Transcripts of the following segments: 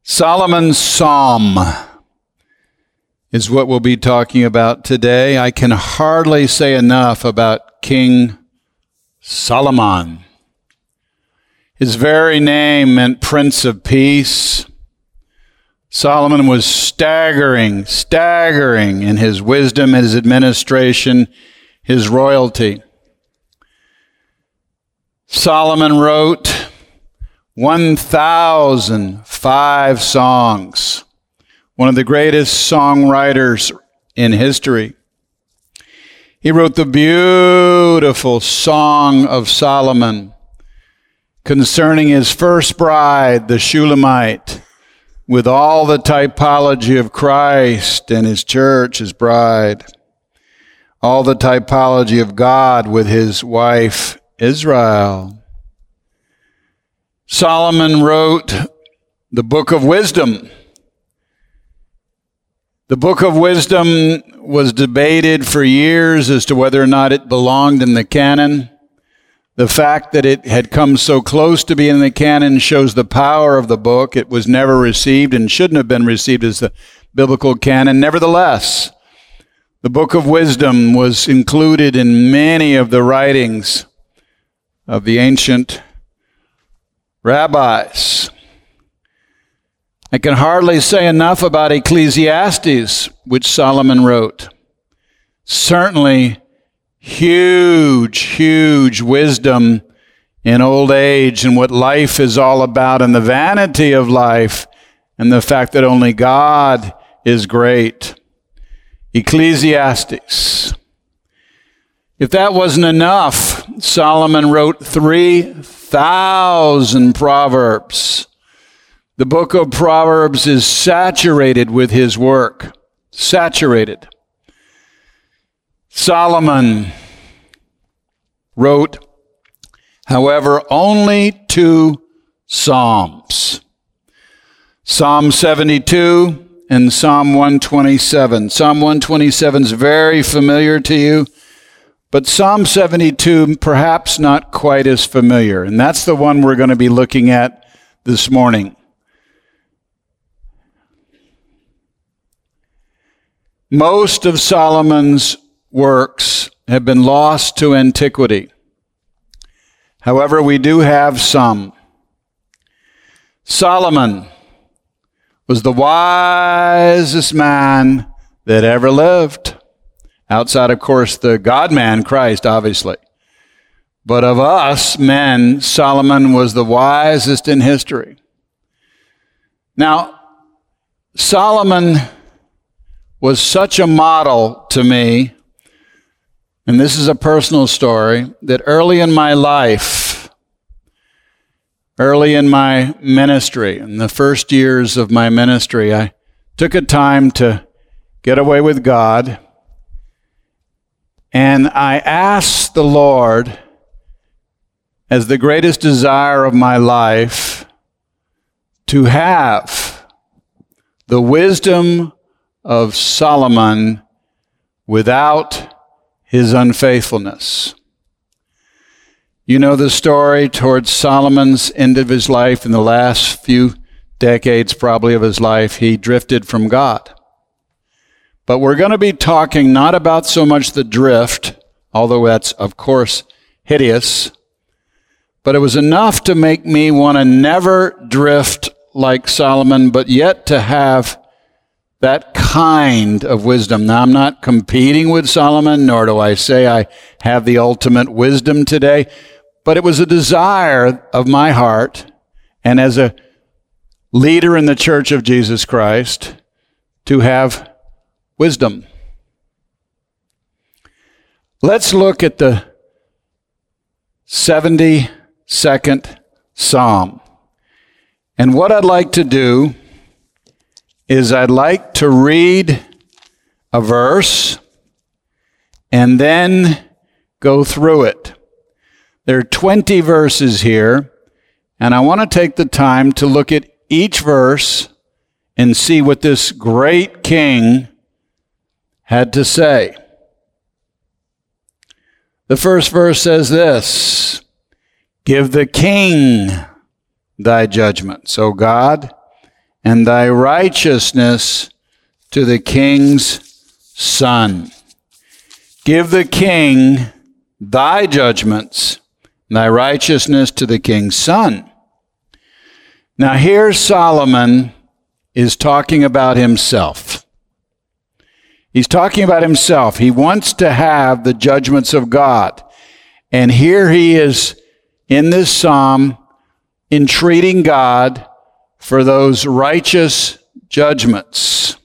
Solomon's Psalm is what we'll be talking about today. I can hardly say enough about King Solomon. His very name meant Prince of Peace. Solomon was staggering in his wisdom, his administration, his royalty. Solomon wrote 1,005 songs, one of the greatest songwriters in history. He wrote the beautiful Song of Solomon concerning his first bride, the Shulamite, with all the typology of Christ and his church, his bride, all the typology of God with his wife, Israel. Solomon wrote the Book of Wisdom. The Book of Wisdom was debated for years as to whether or not it belonged in the canon. The fact that it had come so close to being in the canon shows the power of the book. It was never received and shouldn't have been received as the biblical canon. Nevertheless, the Book of Wisdom was included in many of the writings of the ancient rabbis. I can hardly say enough about Ecclesiastes, which Solomon wrote. Certainly huge wisdom in old age and what life is all about and the vanity of life and the fact that only God is great. Ecclesiastes. If that wasn't enough, Solomon wrote 3,000 Proverbs. The book of Proverbs is saturated with his work. Saturated. Solomon wrote, however, only 2 Psalms. Psalm 72 and Psalm 127. Psalm 127 is very familiar to you, but Psalm 72 perhaps not quite as familiar, and that's the one we're going to be looking at this morning. Most of Solomon's works have been lost to antiquity. However, we do have some. Solomon was the wisest man that ever lived. Outside, of course, the God-man, Christ, obviously. But of us men, Solomon was the wisest in history. Now, Solomon was such a model to me, and this is a personal story, that early in my life, early in my ministry, in the first years of my ministry, I took a time to get away with God, and I asked the Lord, as the greatest desire of my life, to have the wisdom of Solomon without his unfaithfulness. You know the story towards Solomon's end of his life. In the last few decades probably of his life, he drifted from God. But we're going to be talking not about so much the drift, although that's of course hideous, but it was enough to make me want to never drift like Solomon, but yet to have that kind of wisdom. Now, I'm not competing with Solomon, nor do I say I have the ultimate wisdom today, but it was a desire of my heart, and as a leader in the Church of Jesus Christ, to have wisdom. Let's look at the 72nd Psalm. And what I'd like to do is I'd like to read a verse and then go through it. There are 20 verses here, and I want to take the time to look at each verse and see what this great king had to say. The first verse says this: give the king thy judgments, O God, and thy righteousness to the king's son. Give the king thy judgments, thy righteousness to the king's son. Now here Solomon is talking about himself. He's talking about himself. He wants to have the judgments of God. And here he is in this psalm entreating God for those righteous judgments.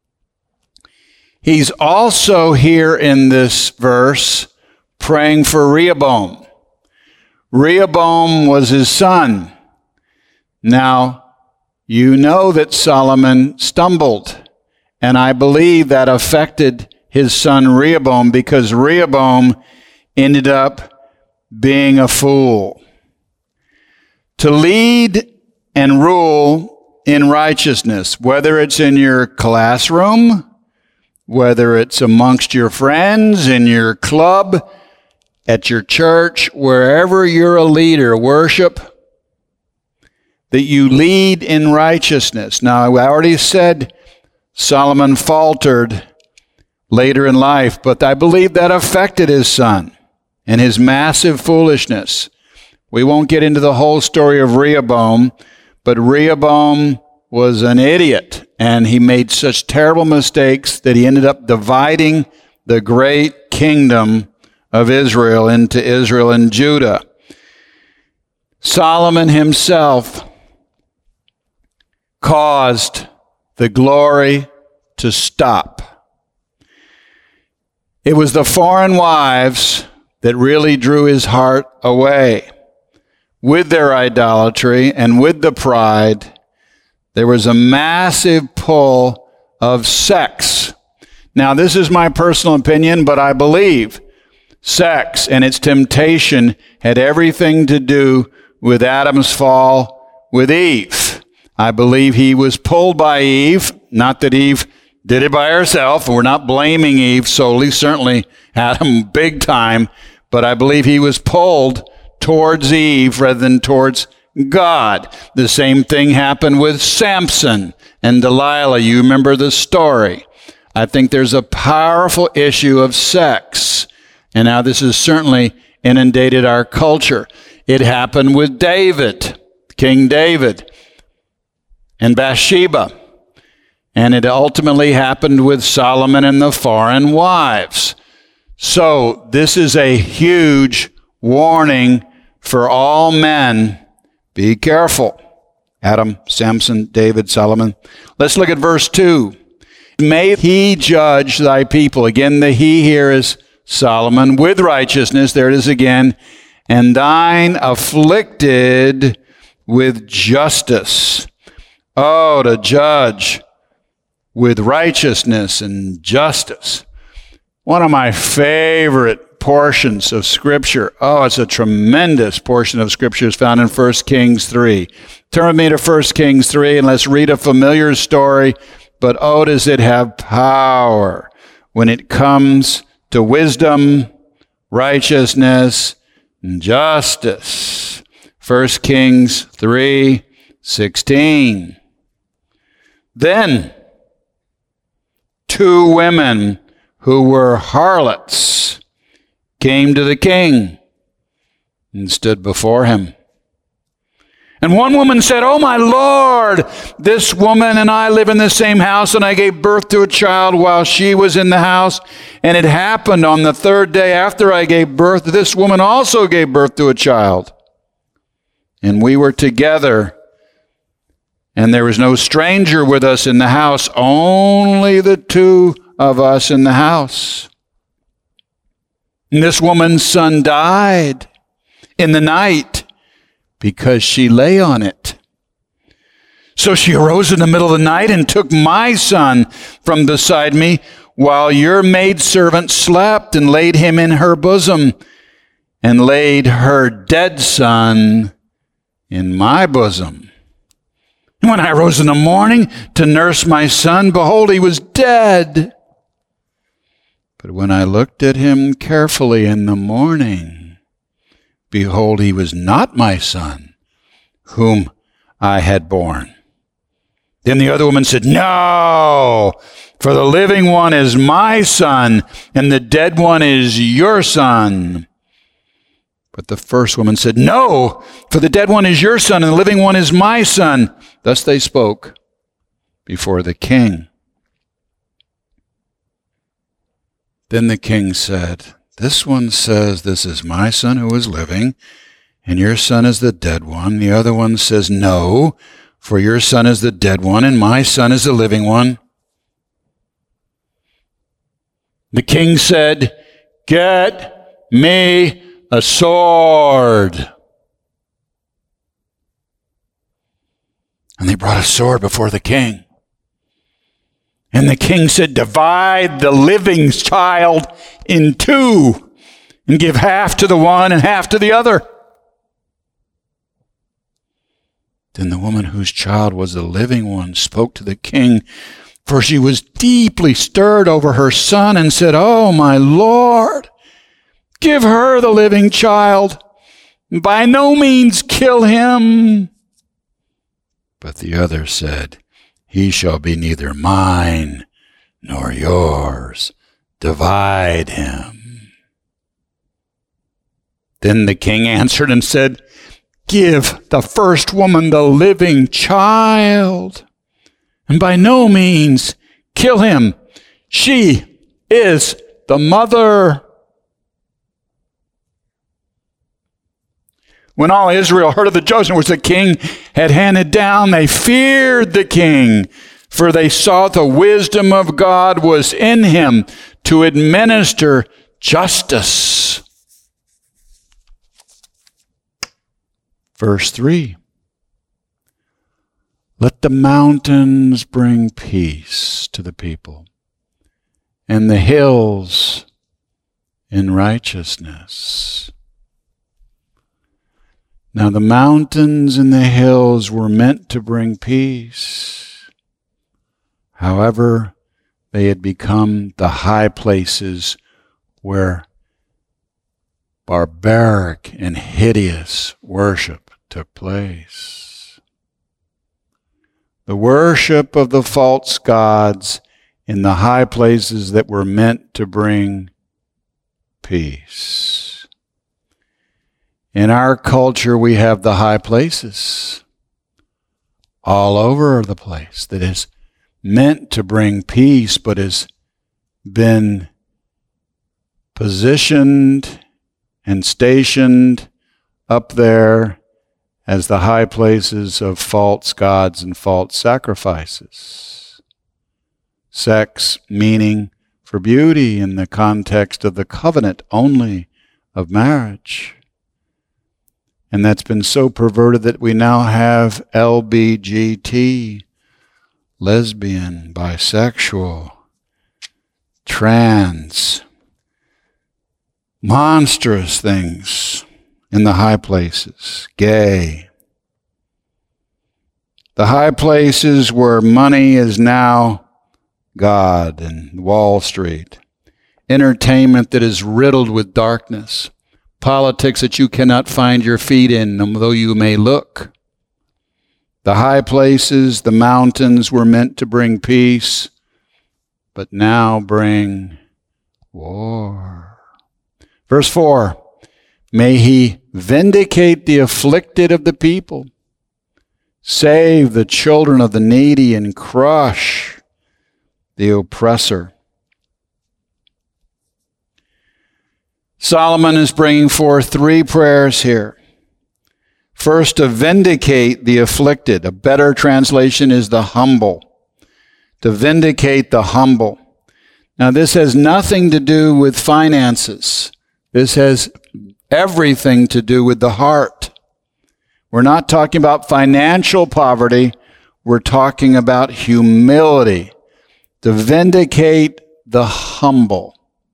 He's also here in this verse praying for Rehoboam. Rehoboam was his son. Now, you know that Solomon stumbled, and I believe that affected his son Rehoboam because Rehoboam ended up being a fool. To lead and rule in righteousness, whether it's in your classroom, whether it's amongst your friends, in your club, at your church, wherever you're a leader, worship, that you lead in righteousness. Now, I already said Solomon faltered later in life, but I believe that affected his son and his massive foolishness. We won't get into the whole story of Rehoboam, but Rehoboam was an idiot, and he made such terrible mistakes that he ended up dividing the great kingdom of Israel into Israel and Judah. Solomon himself caused the glory to stop. It was the foreign wives that really drew his heart away. With their idolatry and with the pride, there was a massive pull of sex. Now, this is my personal opinion, but I believe sex and its temptation had everything to do with Adam's fall with Eve. I believe he was pulled by Eve, not that Eve did it by herself. We're not blaming Eve solely, certainly Adam big time, but I believe he was pulled towards Eve rather than towards God. The same thing happened with Samson and Delilah. You remember the story. I think there's a powerful issue of sex. And now this has certainly inundated our culture. It happened with David, King David, and Bathsheba. And it ultimately happened with Solomon and the foreign wives. So this is a huge warning for all men. Be careful. Adam, Samson, David, Solomon. Let's look at verse 2. May he judge thy people. Again, the he here is Solomon, with righteousness. There it is again. And thine afflicted with justice. Oh, to judge with righteousness and justice. One of my favorite portions of Scripture. Oh, it's a tremendous portion of Scripture is found in 1 Kings 3. Turn with me to 1 Kings 3 and let's read a familiar story, but oh, does it have power when it comes to wisdom, righteousness, and justice. 1 Kings 3:16. Then 2 women who were harlots came to the king and stood before him. And one woman said, "Oh, my Lord, this woman and I live in the same house, and I gave birth to a child while she was in the house. And it happened on the 3rd day after I gave birth, this woman also gave birth to a child. And we were together, and there was no stranger with us in the house, only the 2 of us in the house. And this woman's son died in the night because she lay on it. So she arose in the middle of the night and took my son from beside me while your maidservant slept and laid him in her bosom and laid her dead son in my bosom. And when I rose in the morning to nurse my son, behold, he was dead. But when I looked at him carefully in the morning, behold, he was not my son, whom I had born. Then the other woman said, "No, for the living one is my son, and the dead one is your son." But the first woman said, "No, for the dead one is your son, and the living one is my son." Thus they spoke before the king. Then the king said, "This one says, 'This is my son who is living, and your son is the dead one.' The other one says, 'No, for your son is the dead one, and my son is the living one.'" The king said, "Get me a sword." And they brought a sword before the king. And the king said, "Divide the living child in two, and give half to the one and half to the other." Then the woman whose child was the living one spoke to the king, for she was deeply stirred over her son, and said, "Oh, my lord, give her the living child. By no means kill him." But the other said, "He shall be neither mine nor yours. Divide him." Then the king answered and said, "Give the first woman the living child, and by no means kill him. She is the mother." When all Israel heard of the judgment which the king had handed down, they feared the king, for they saw the wisdom of God was in him to administer justice. Verse 3. Let the mountains bring peace to the people, and the hills in righteousness. Now the mountains and the hills were meant to bring peace. However, they had become the high places where barbaric and hideous worship took place. The worship of the false gods in the high places that were meant to bring peace. In our culture, we have the high places all over the place that is meant to bring peace, but has been positioned and stationed up there as the high places of false gods and false sacrifices. Sex meaning for beauty in the context of the covenant only of marriage. And that's been so perverted that we now have LBGT, lesbian, bisexual, trans, monstrous things in the high places, gay. The high places where money is now God, and Wall Street. Entertainment that is riddled with darkness. Politics that you cannot find your feet in, though you may look. The high places, the mountains were meant to bring peace, but now bring war. Verse 4, may he vindicate the afflicted of the people, save the children of the needy, and crush the oppressor. Solomon is bringing forth three prayers here. First, to vindicate the afflicted. A better translation is the humble. To vindicate the humble. Now, this has nothing to do with finances. This has everything to do with the heart. We're not talking about financial poverty. We're talking about humility. To vindicate the humble.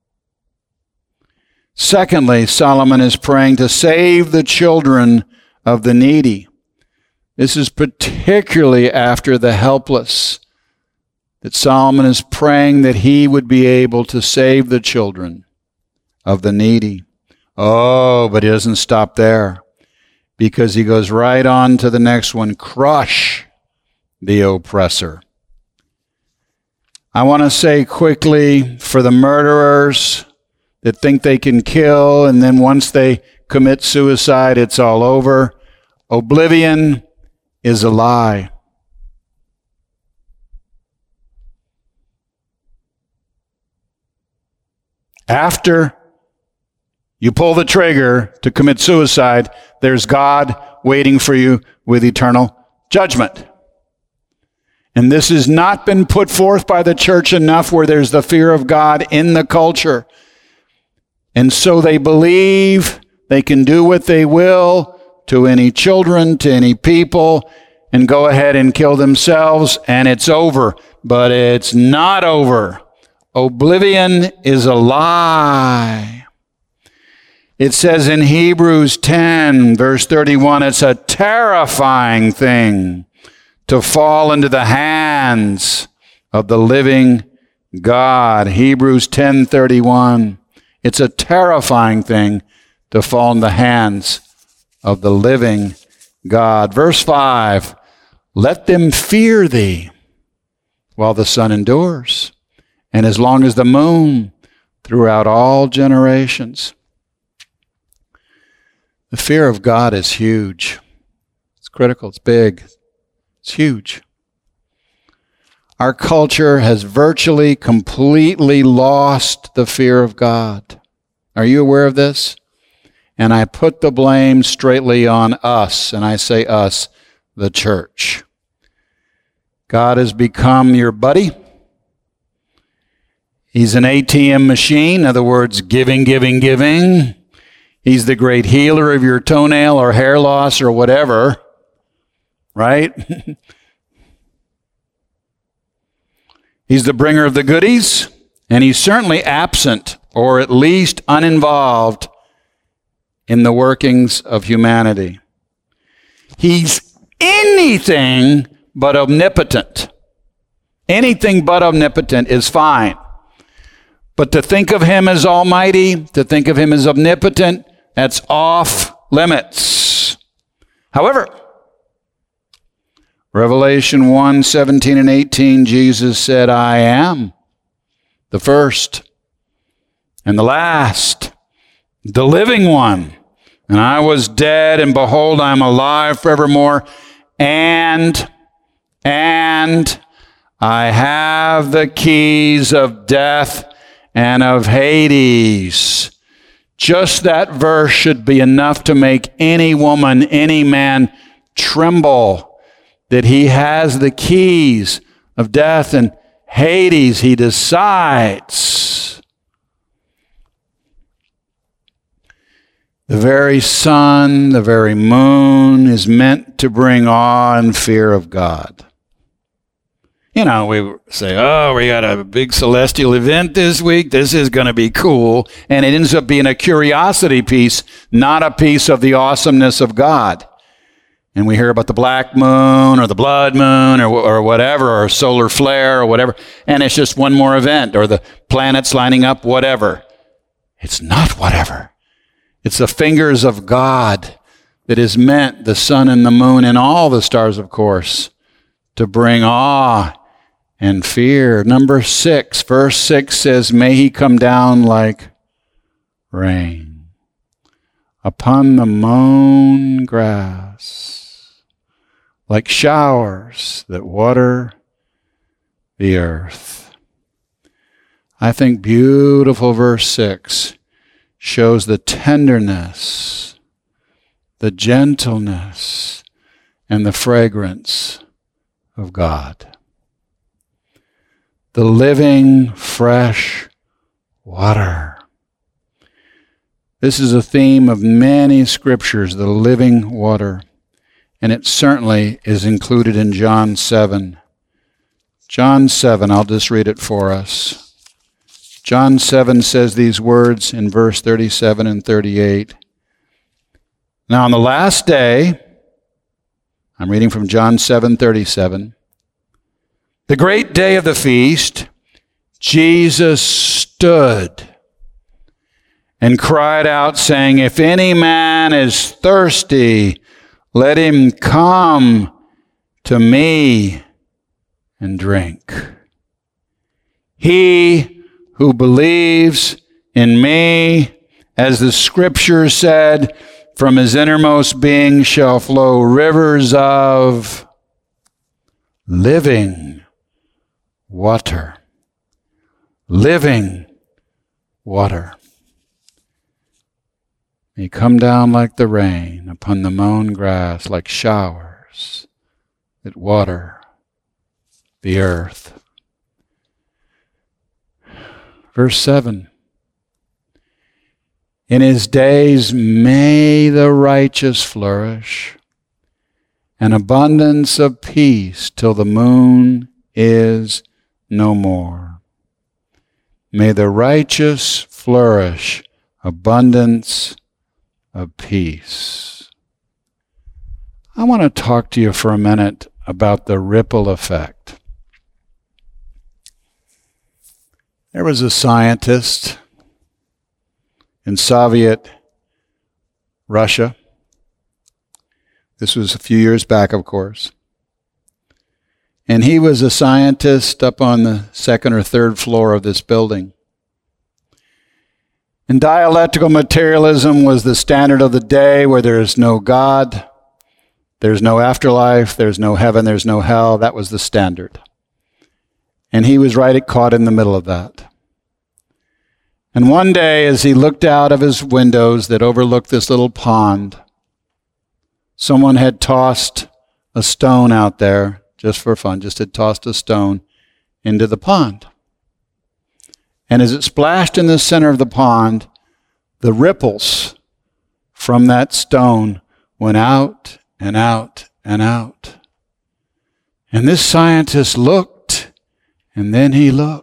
Secondly, Solomon is praying to save the children of the needy. This is particularly after the helpless, that Solomon is praying that he would be able to save the children of the needy. Oh, but he doesn't stop there, because he goes right on to the next one. Crush the oppressor. I want to say quickly, for the murderers that think they can kill and then once they commit suicide, it's all over, oblivion is a lie. After you pull the trigger to commit suicide, there's God waiting for you with eternal judgment. And this has not been put forth by the church enough where there's the fear of God in the culture. And so they believe they can do what they will to any children, to any people, and go ahead and kill themselves, and it's over. But it's not over. Oblivion is a lie. It says in Hebrews 10, verse 31, it's a terrifying thing to fall into the hands of the living God. Hebrews 10:31. It's a terrifying thing to fall in the hands of the living God. Verse 5, let them fear thee while the sun endures, and as long as the moon throughout all generations. The fear of God is huge. It's critical. It's big. It's huge. Our culture has virtually completely lost the fear of God. Are you aware of this? And I put the blame straightly on us, and I say us, the church. God has become your buddy. He's an ATM machine, in other words, giving. He's the great healer of your toenail or hair loss or whatever, right? He's the bringer of the goodies, and he's certainly absent or at least uninvolved in the workings of humanity. He's anything but omnipotent. Anything but omnipotent is fine. But to think of him as almighty, to think of him as omnipotent, that's off limits. However, Revelation 1:17 and 18, Jesus said, I am the first and the last, the living one. And I was dead, and behold, I am alive forevermore. And I have the keys of death and of Hades. Just that verse should be enough to make any woman, any man tremble, that he has the keys of death and Hades. He decides. The very sun, the very moon is meant to bring awe and fear of God. You know, we say, oh, we got a big celestial event this week. This is going to be cool. And it ends up being a curiosity piece, not a piece of the awesomeness of God. And we hear about the black moon or the blood moon or whatever, or a solar flare or whatever. And it's just one more event, or the planets lining up, whatever. It's not whatever. It's the fingers of God that is meant, the sun and the moon and all the stars, of course, to bring awe and fear. Number 6, verse 6 says, may he come down like rain upon the mown grass, like showers that water the earth. I think beautiful verse 6 shows the tenderness, the gentleness, and the fragrance of God. The living, fresh water. This is a theme of many scriptures, the living water. And it certainly is included in John 7. John 7, I'll just read it for us. John 7 says these words in verse 37 and 38. Now on the last day, I'm reading from John 7:37. The great day of the feast, Jesus stood and cried out, saying, if any man is thirsty, let him come to me and drink. He who believes in me, as the scripture said, from his innermost being shall flow rivers of living water. Living water. May come down like the rain upon the mown grass, like showers that water the earth. Verse 7. In his days may the righteous flourish, an abundance of peace till the moon is no more. May the righteous flourish, abundance of peace. I want to talk to you for a minute about the ripple effect. There was a scientist in Soviet Russia. This was a few years back, of course. And he was a scientist up on the second or third floor of this building. And dialectical materialism was the standard of the day, where there is no God, there's no afterlife, there's no heaven, there's no hell. That was the standard. And he was caught in the middle of that. And one day, as he looked out of his windows that overlooked this little pond, someone had tossed a stone out there, just for fun, just had tossed a stone into the pond. And as it splashed in the center of the pond, the ripples from that stone went out and out and out. And this scientist looked, and then he looked.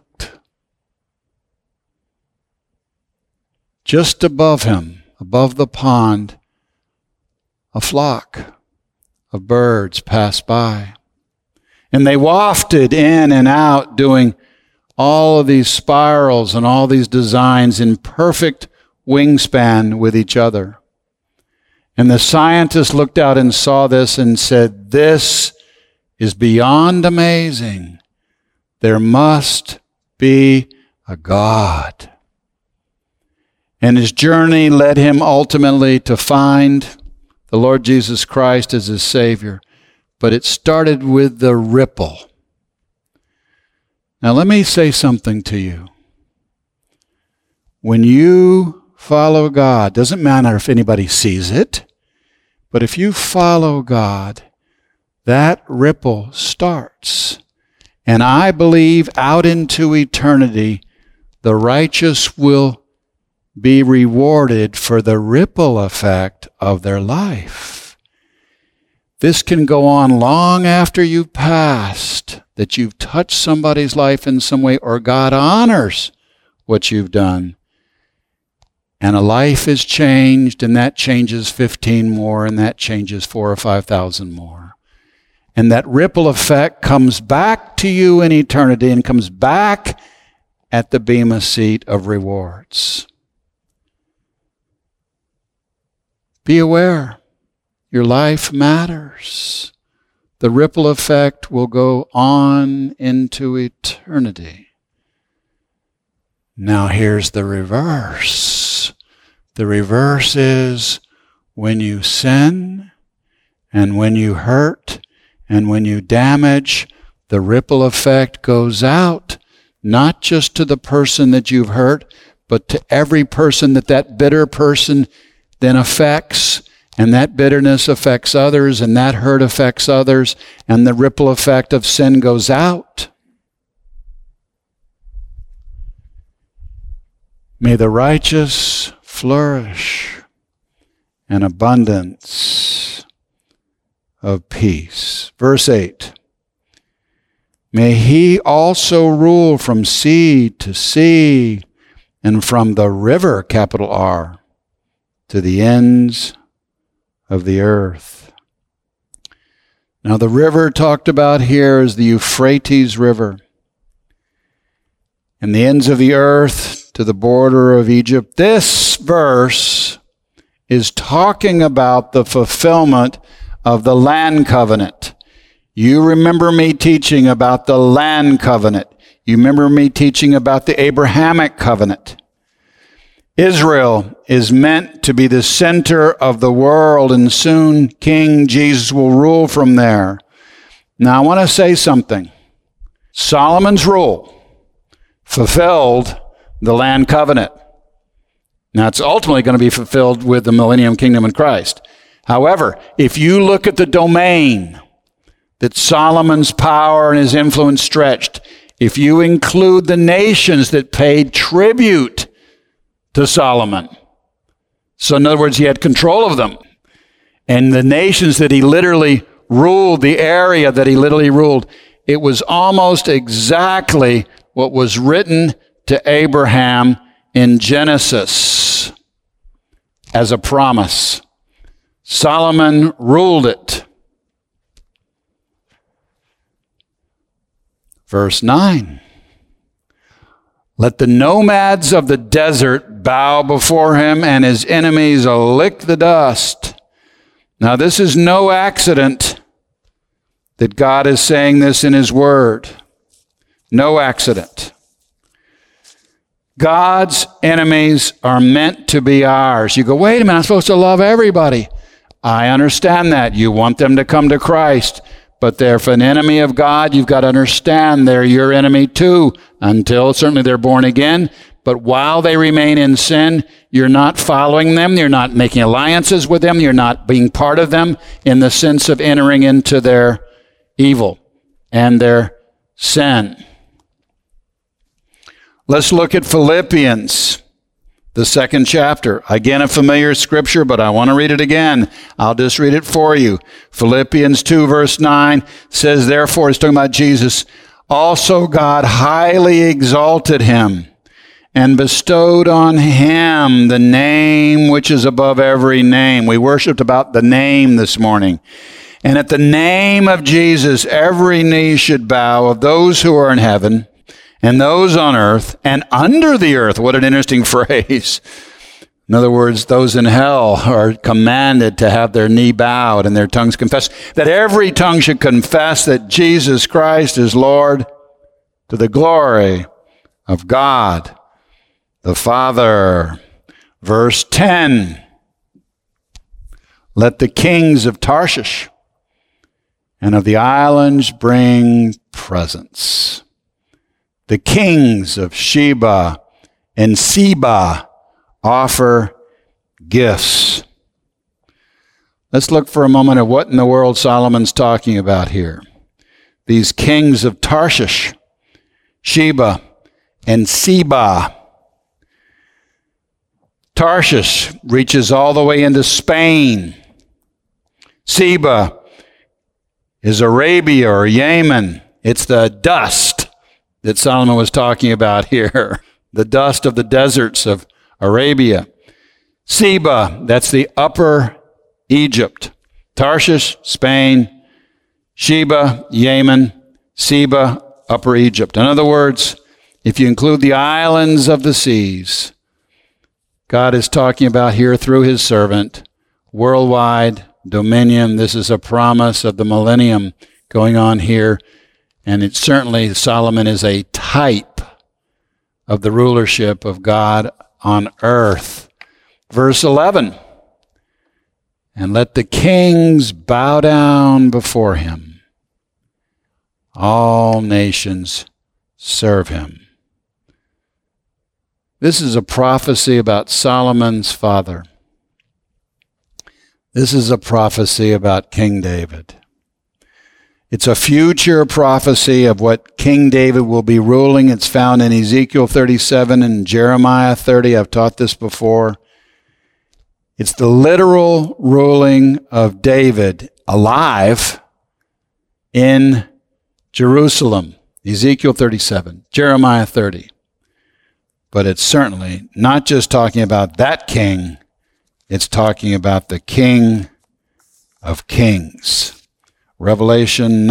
Just above him, above the pond, a flock of birds passed by. And they wafted in and out, doing all of these spirals and all these designs in perfect wingspan with each other. And the scientist looked out and saw this and said, "This is beyond amazing. There must be a God." And his journey led him ultimately to find the Lord Jesus Christ as his Savior. But it started with the ripple. Now let me say something to you. When you follow God, doesn't matter if anybody sees it, but if you follow God, that ripple starts. And I believe out into eternity, the righteous will be rewarded for the ripple effect of their life. This can go on long after you've passed, that you've touched somebody's life in some way, or God honors what you've done. And a life is changed, and that changes 15 more, and that changes 4,000 or 5,000 more. And that ripple effect comes back to you in eternity and comes back at the bema seat of rewards. Be aware. Your life matters. The ripple effect will go on into eternity. Now here's the reverse. The reverse is when you sin and when you hurt and when you damage, the ripple effect goes out, not just to the person that you've hurt, but to every person that bitter person then affects, and that bitterness affects others, and that hurt affects others, and the ripple effect of sin goes out. May the righteous flourish, an abundance of peace. Verse 8. May he also rule from sea to sea, and from the river, capital R, to the ends of the earth. Now the river talked about here is the Euphrates River. And the ends of the earth to the border of Egypt. This verse is talking about the fulfillment of the land covenant. You remember me teaching about the land covenant. You remember me teaching about the Abrahamic covenant. Israel is meant to be the center of the world, and soon King Jesus will rule from there. Now I want to say something. Solomon's rule fulfilled the land covenant. Now it's ultimately going to be fulfilled with the millennium kingdom in Christ. However, if you look at the domain that Solomon's power and his influence stretched, if you include the nations that paid tribute to Solomon, so in other words, he had control of them, and the nations that he literally ruled, the area that he literally ruled, it was almost exactly what was written to Abraham in Genesis as a promise. Solomon ruled it. Verse 9. Let the nomads of the desert bow before him, and his enemies lick the dust. Now, this is no accident that God is saying this in his word. No accident. God's enemies are meant to be ours. You go, wait a minute, I'm supposed to love everybody. I understand that. You want them to come to Christ. But they're an enemy of God. You've got to understand they're your enemy too, until certainly they're born again. But while they remain in sin, you're not following them. You're not making alliances with them. You're not being part of them in the sense of entering into their evil and their sin. Let's look at Philippians, the 2nd chapter. Again, a familiar scripture, but I want to read it again. I'll just read it for you. Philippians 2, verse 9 says, therefore, it's talking about Jesus, also God highly exalted him and bestowed on him the name which is above every name. We worshiped about the name this morning. And at the name of Jesus, every knee should bow, of those who are in heaven and those on earth and under the earth. What an interesting phrase. In other words, those in hell are commanded to have their knee bowed and their tongues confess. That every tongue should confess that Jesus Christ is Lord, to the glory of God the Father. Verse 10. Let the kings of Tarshish and of the islands bring presents. The kings of Sheba and Seba offer gifts. Let's look for a moment at what in the world Solomon's talking about here. These kings of Tarshish, Sheba, and Seba. Tarshish reaches all the way into Spain. Seba is Arabia or Yemen. It's the dust that Solomon was talking about here. The dust of the deserts of Arabia. Seba, that's the upper Egypt. Tarshish, Spain. Sheba, Yemen. Seba, upper Egypt. In other words, if you include the islands of the seas, God is talking about here through his servant, worldwide dominion. This is a promise of the millennium going on here. And it certainly, Solomon is a type of the rulership of God on earth. Verse 11. And let the kings bow down before him. All nations serve him. This is a prophecy about Solomon's father. This is a prophecy about King David. It's a future prophecy of what King David will be ruling. It's found in Ezekiel 37 and Jeremiah 30. I've taught this before. It's the literal ruling of David alive in Jerusalem. Ezekiel 37, Jeremiah 30. But it's certainly not just talking about that king. It's talking about the King of Kings. Revelation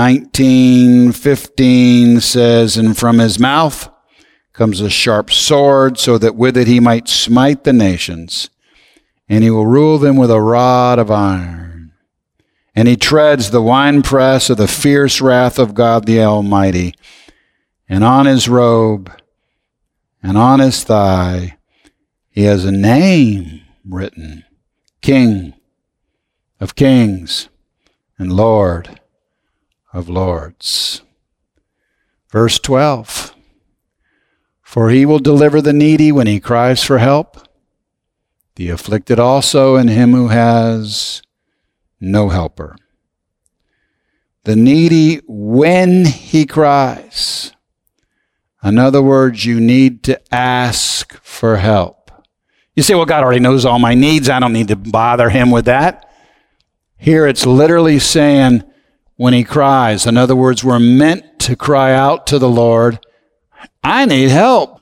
19:15 says, and from his mouth comes a sharp sword, so that with it he might smite the nations, and he will rule them with a rod of iron. and he treads the winepress of the fierce wrath of God the Almighty. And on his robe and on his thigh he has a name written, King of Kings and Lord of Lords. Verse 12, for he will deliver the needy when he cries for help, the afflicted also, and him who has no helper. The needy when he cries. In other words, you need to ask for help. You say, well, God already knows all my needs. I don't need to bother him with that. Here it's literally saying when he cries. In other words, we're meant to cry out to the Lord, I need help.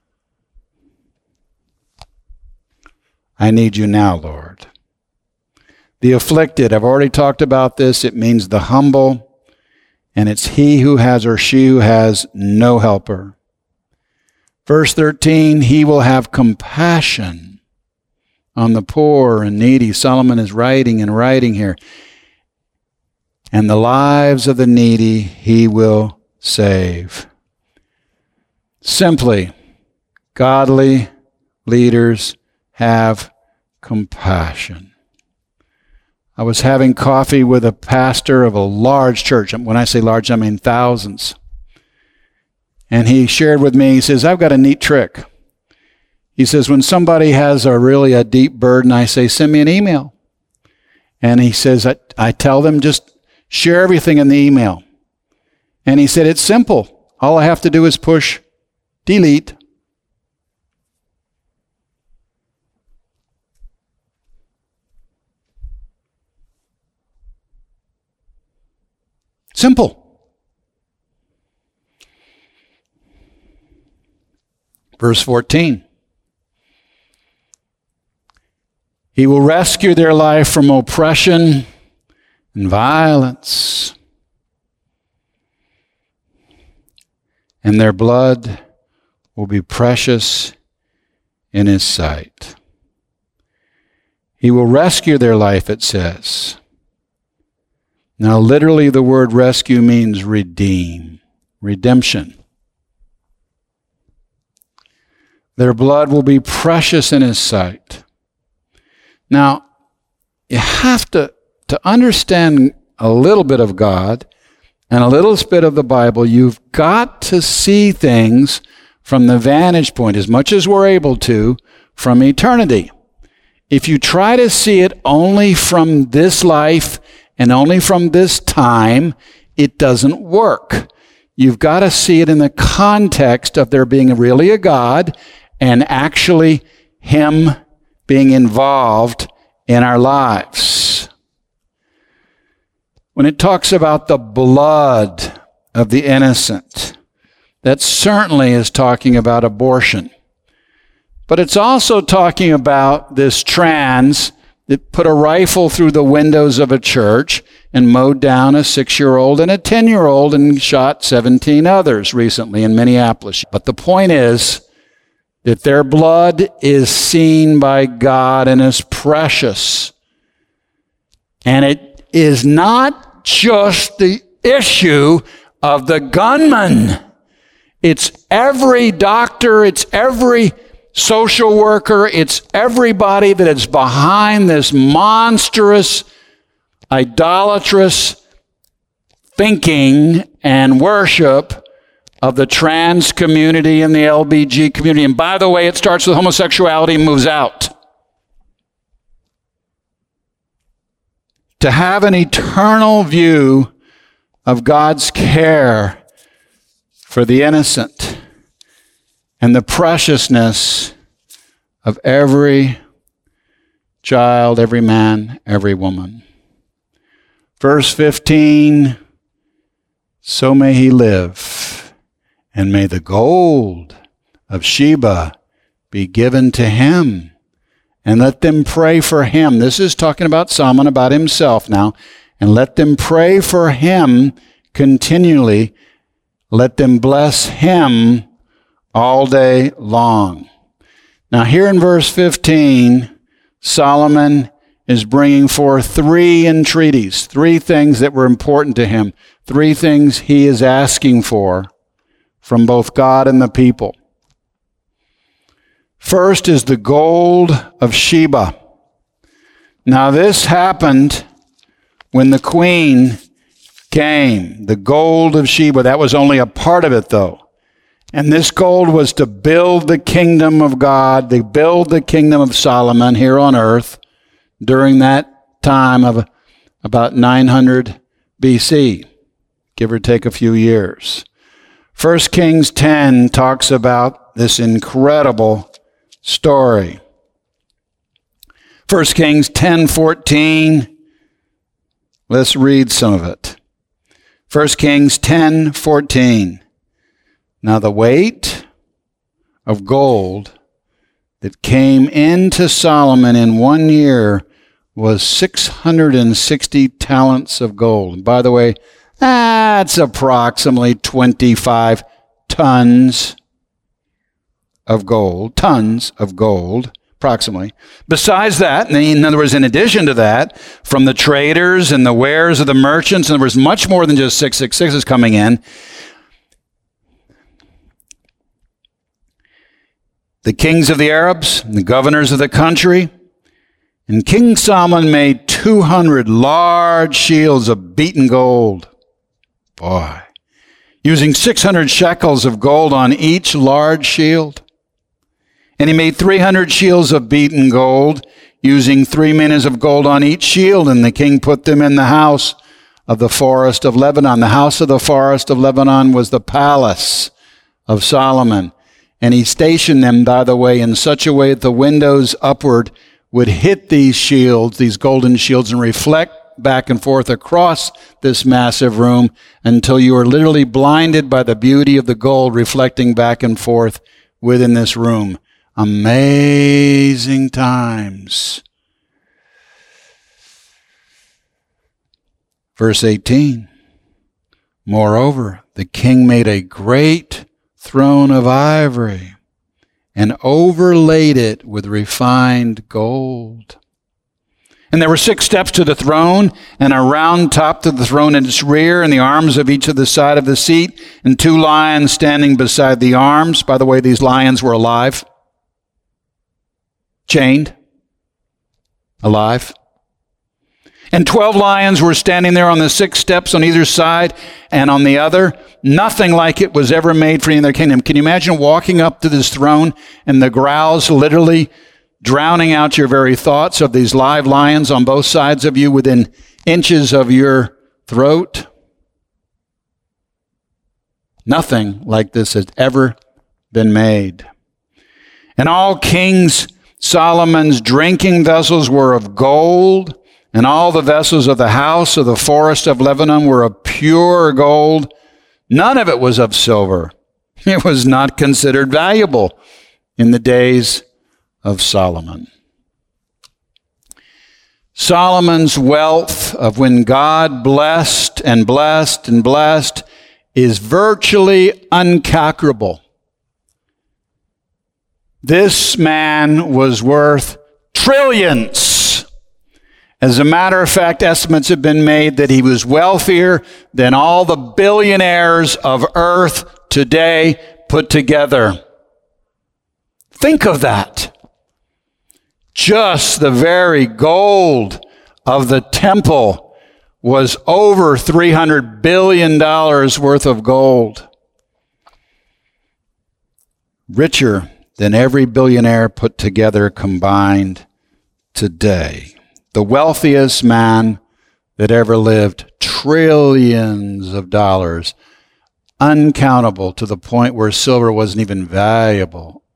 I need you now, Lord. The afflicted, I've already talked about this. It means the humble, and it's he who has or she who has no helper. Verse 13, he will have compassion on the poor and needy. Solomon is writing here. And the lives of the needy he will save. Simply, godly leaders have compassion. I was having coffee with a pastor of a large church. When I say large, I mean thousands. And he shared with me, he says, I've got a neat trick. He says, when somebody has a deep burden, I say, send me an email. And he says, I tell them, just share everything in the email. And he said, it's simple. All I have to do is push delete. Simple. Verse 14. He will rescue their life from oppression and violence, and their blood will be precious in his sight. He will rescue their life, it says. Now, literally, the word rescue means redeem, redemption. Their blood will be precious in his sight. Now, you have to understand a little bit of God and a little bit of the Bible. You've got to see things from the vantage point, as much as we're able to, from eternity. If you try to see it only from this life and only from this time, it doesn't work. You've got to see it in the context of there being really a God and actually him being involved in our lives. When it talks about the blood of the innocent, that certainly is talking about abortion. But it's also talking about this trans that put a rifle through the windows of a church and mowed down a 6-year-old and a 10-year-old and shot 17 others recently in Minneapolis. But the point is that their blood is seen by God and is precious. And it is not just the issue of the gunman. It's every doctor, it's every social worker, it's everybody that is behind this monstrous, idolatrous thinking and worship of the trans community and the LBG community. And by the way, it starts with homosexuality and moves out. To have an eternal view of God's care for the innocent and the preciousness of every child, every man, every woman. Verse 15, so may he live, and may the gold of Sheba be given to him, and let them pray for him. This is talking about Solomon, about himself now, and let them pray for him continually. Let them bless him all day long. Now here in verse 15, Solomon is bringing forth 3 entreaties, 3 things that were important to him, 3 things he is asking for from both God and the people. First is the gold of Sheba. Now this happened when the queen came, the gold of Sheba. That was only a part of it, though. And this gold was to build the kingdom of God, to build the kingdom of Solomon here on earth during that time of about 900 BC, give or take a few years. 1 Kings 10 talks about this incredible story. 1 Kings 10:14. Let's read some of it. 1 Kings 10:14. Now the weight of gold that came into Solomon in 1 year was 660 talents of gold. And by the way, that's approximately 25 tons of gold. Tons of gold, approximately. Besides that, in other words, in addition to that, from the traders and the wares of the merchants, and there was much more than just 666s coming in. The kings of the Arabs, the governors of the country, and King Solomon made 200 large shields of beaten gold. Boy, using 600 shekels of gold on each large shield. And he made 300 shields of beaten gold, using 3 minas of gold on each shield, and the king put them in the house of the forest of Lebanon. The house of the forest of Lebanon was the palace of Solomon. And he stationed them, by the way, in such a way that the windows upward would hit these shields, these golden shields, and reflect back and forth across this massive room until you are literally blinded by the beauty of the gold reflecting back and forth within this room. Amazing times. Verse 18. Moreover, the king made a great throne of ivory and overlaid it with refined gold. And there were 6 steps to the throne, and a round top to the throne in its rear, and the arms of each of the side of the seat, and 2 lions standing beside the arms. By the way, these lions were alive, chained, alive. And 12 lions were standing there on the 6 steps on either side and on the other. Nothing like it was ever made for any other kingdom. Can you imagine walking up to this throne and the growls literally drowning out your very thoughts of these live lions on both sides of you within inches of your throat? Nothing like this has ever been made. And all King Solomon's drinking vessels were of gold, and all the vessels of the house of the forest of Lebanon were of pure gold. None of it was of silver. It was not considered valuable in the days of Solomon. Solomon's wealth of when God blessed and blessed and blessed is virtually incalculable. This man was worth trillions. As a matter of fact, estimates have been made that he was wealthier than all the billionaires of earth today put together. Think of that. Just the very gold of the temple was over $300 billion worth of gold. Richer than every billionaire put together combined today. The wealthiest man that ever lived, trillions of dollars, uncountable to the point where silver wasn't even valuable.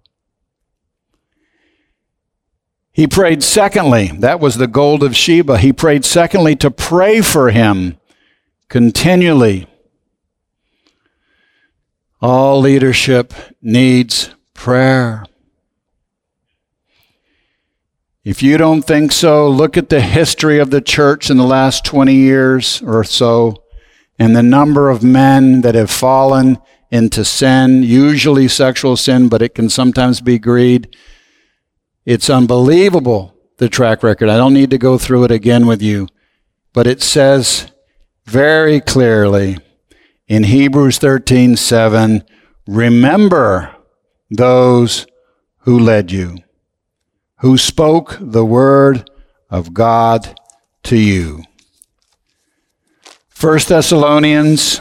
He prayed secondly, that was the gold of Sheba. He prayed secondly to pray for him continually. All leadership needs prayer. If you don't think so, look at the history of the church in the last 20 years or so, and the number of men that have fallen into sin, usually sexual sin, but it can sometimes be greed. It's unbelievable the track record. I don't need to go through it again with you, but it says very clearly in Hebrews 13:7, remember those who led you, who spoke the word of God to you. 1 Thessalonians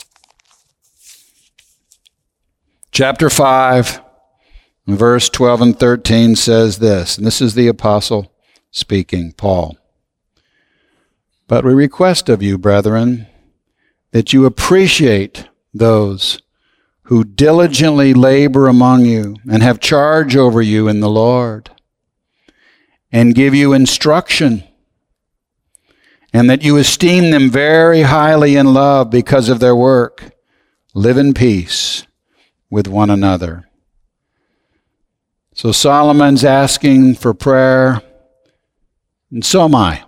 chapter 5, verse 12 and 13 says this, and this is the apostle speaking, Paul. But we request of you, brethren, that you appreciate those who diligently labor among you and have charge over you in the Lord, and give you instruction, and that you esteem them very highly in love because of their work. Live in peace with one another. So Solomon's asking for prayer, and so am I.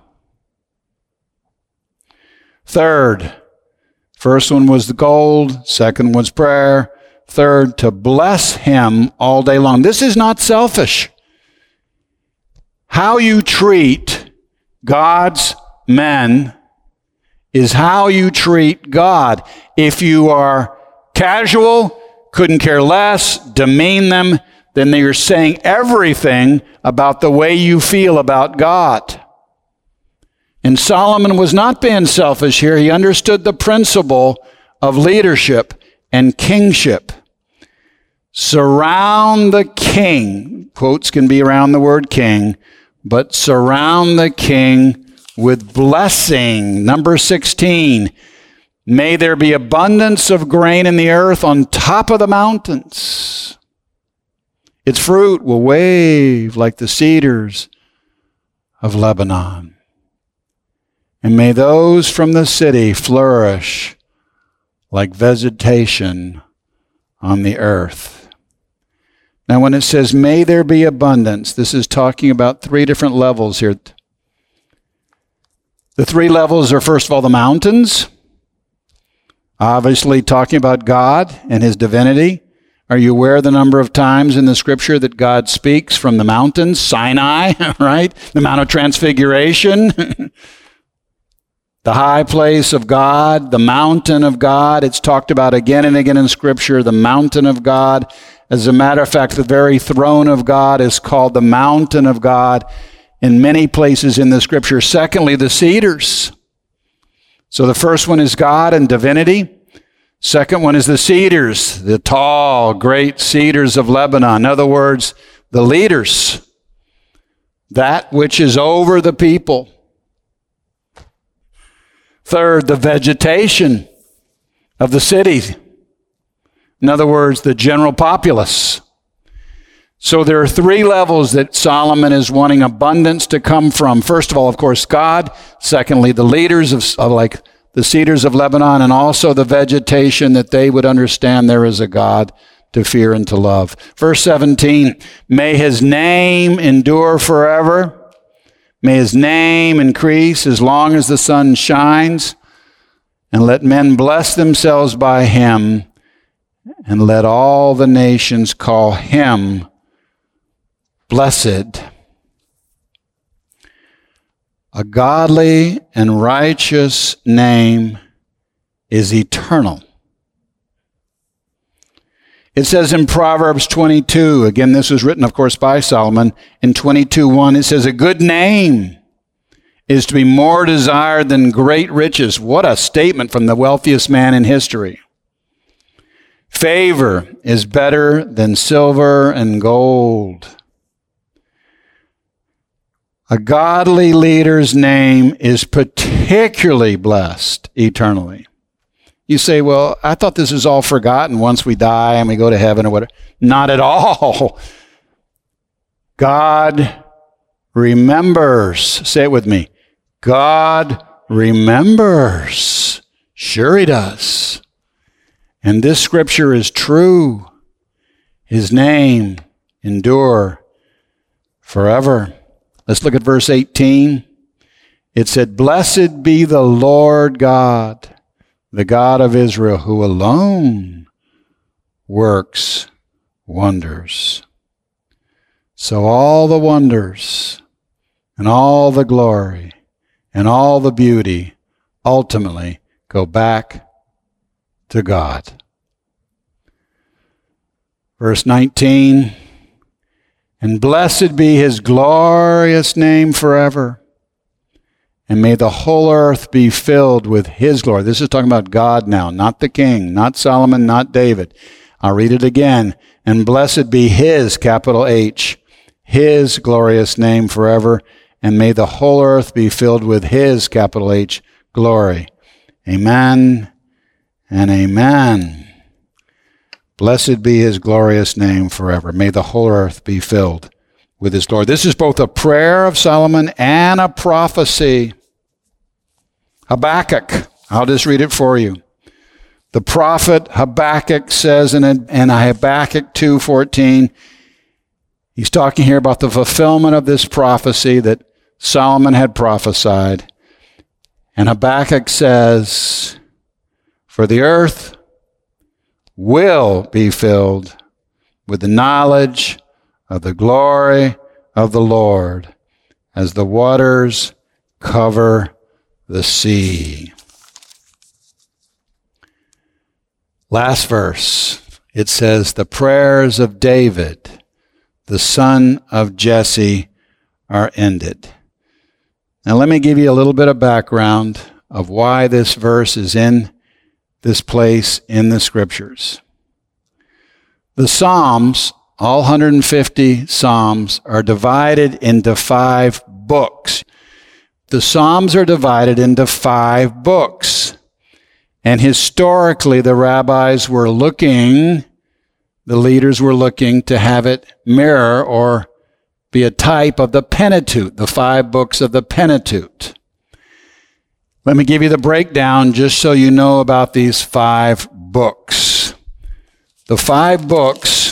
Third, first one was the gold, second was prayer, third, to bless him all day long. This is not selfish. How you treat God's men is how you treat God. If you are casual, couldn't care less, demean them, then you're saying everything about the way you feel about God. And Solomon was not being selfish here. He understood the principle of leadership and kingship. Surround the king. Quotes can be around the word king, but surround the king with blessing. Number 16, may there be abundance of grain in the earth on top of the mountains. Its fruit will wave like the cedars of Lebanon. And may those from the city flourish like vegetation on the earth. Now, when it says, may there be abundance, this is talking about three different levels here. The three levels are, first of all, the mountains. Obviously talking about God and his divinity. Are you aware of the number of times in the scripture that God speaks from the mountains? Sinai, right? The Mount of Transfiguration. The high place of God, the mountain of God. It's talked about again and again in Scripture, the mountain of God. As a matter of fact, the very throne of God is called the mountain of God in many places in the Scripture. Secondly, the cedars. So the first one is God and divinity. Second one is the cedars, the tall, great cedars of Lebanon. In other words, the leaders, that which is over the people. Third, the vegetation of the city. In other words, the general populace. So there are three levels that Solomon is wanting abundance to come from. First of all, of course, God. Secondly, the leaders of like the cedars of Lebanon, and also the vegetation, that they would understand there is a God to fear and to love. Verse 17, may his name endure forever. May his name increase as long as the sun shines, and let men bless themselves by him, and let all the nations call him blessed. A godly and righteous name is eternal. It says in Proverbs 22, again, this was written, of course, by Solomon, in 22:1, it says, a good name is to be more desired than great riches. What a statement from the wealthiest man in history. Favor is better than silver and gold. A godly leader's name is particularly blessed eternally. You say, well, I thought this is all forgotten once we die and we go to heaven or whatever. Not at all. God remembers. Say it with me. God remembers. Sure he does. And this scripture is true. His name endure forever. Let's look at verse 18. It said, blessed be the Lord God, the God of Israel, who alone works wonders. So all the wonders and all the glory and all the beauty ultimately go back to God. Verse 19, and blessed be his glorious name forever, and may the whole earth be filled with his glory. This is talking about God now, not the king, not Solomon, not David. I'll read it again. And blessed be his, capital H, his glorious name forever, and may the whole earth be filled with his, capital H, glory. Amen and amen. Blessed be his glorious name forever. May the whole earth be filled with his glory. This is both a prayer of Solomon and a prophecy. Habakkuk, I'll just read it for you. The prophet Habakkuk says in Habakkuk 2:14, he's talking here about the fulfillment of this prophecy that Solomon had prophesied. And Habakkuk says, for the earth will be filled with the knowledge of the glory of the Lord as the waters cover the sea. Last verse, it says, the prayers of David, the son of Jesse, are ended. Now let me give you a little bit of background of why this verse is in this place in the Scriptures. The Psalms, all 150 Psalms, are divided into 5 books. The Psalms are divided into 5 books. And historically, the rabbis were looking, the leaders were looking to have it mirror or be a type of the Pentateuch, the 5 books of the Pentateuch. Let me give you the breakdown just so you know about these 5 books. The 5 books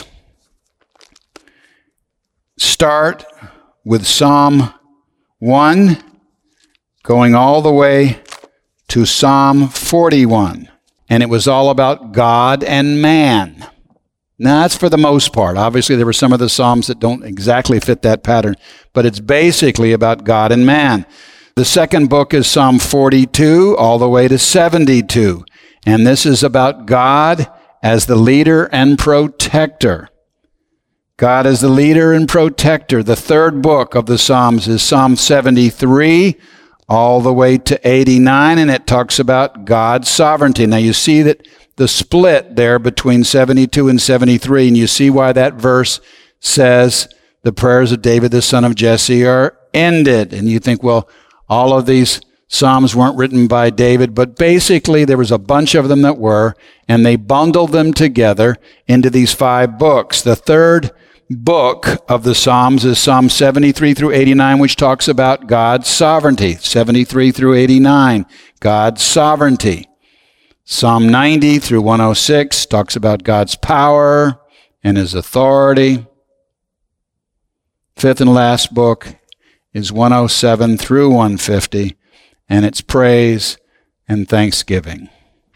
start with Psalm 1, going all the way to Psalm 41. And it was all about God and man. Now, that's for the most part. Obviously, there were some of the Psalms that don't exactly fit that pattern, but it's basically about God and man. The second book is Psalm 42 all the way to 72. And this is about God as the leader and protector. God as the leader and protector. The third book of the Psalms is Psalm 73 all the way to 89, and it talks about God's sovereignty. Now you see that the split there between 72 and 73, and you see why that verse says the prayers of David, the son of Jesse, are ended. And you think, well, all of these Psalms weren't written by David, but basically there was a bunch of them that were, and they bundled them together into these 5 books. The third book of the Psalms is Psalm 73 through 89, which talks about God's sovereignty. 73 through 89, God's sovereignty. Psalm 90 through 106 talks about God's power and his authority. Fifth and last book is 107 through 150, and it's praise and thanksgiving.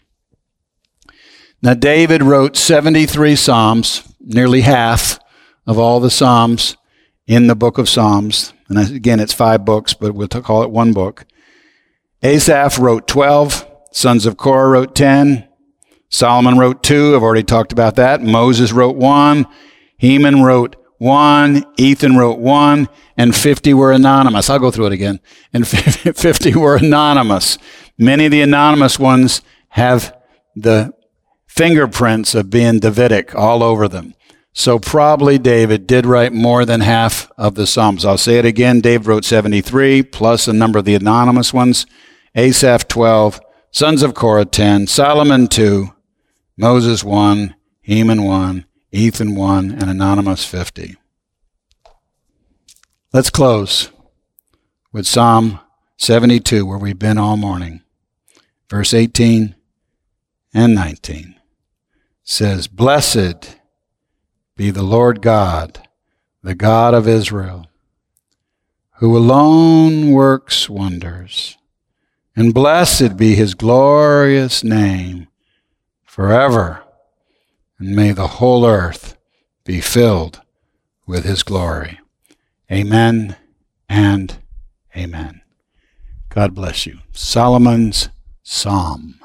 Now, David wrote 73 Psalms, nearly half of all the Psalms in the book of Psalms. And again, it's 5 books, but we'll call it 1 book. Asaph wrote 12. Sons of Korah wrote 10. Solomon wrote 2. I've already talked about that. Moses wrote 1. Heman wrote 1. Ethan wrote 1. And 50 were anonymous. I'll go through it again. And 50 were anonymous. Many of the anonymous ones have the fingerprints of being Davidic all over them. So probably David did write more than half of the Psalms. I'll say it again. David wrote 73, plus a number of the anonymous ones. Asaph 12, sons of Korah 10, Solomon 2, Moses 1, Heman 1, Ethan 1, and anonymous 50. Let's close with Psalm 72, where we've been all morning. Verse 18 and 19 says, blessed be the Lord God, the God of Israel, who alone works wonders. And blessed be his glorious name forever. And may the whole earth be filled with his glory. Amen and Amen. God bless you. Solomon's Psalm.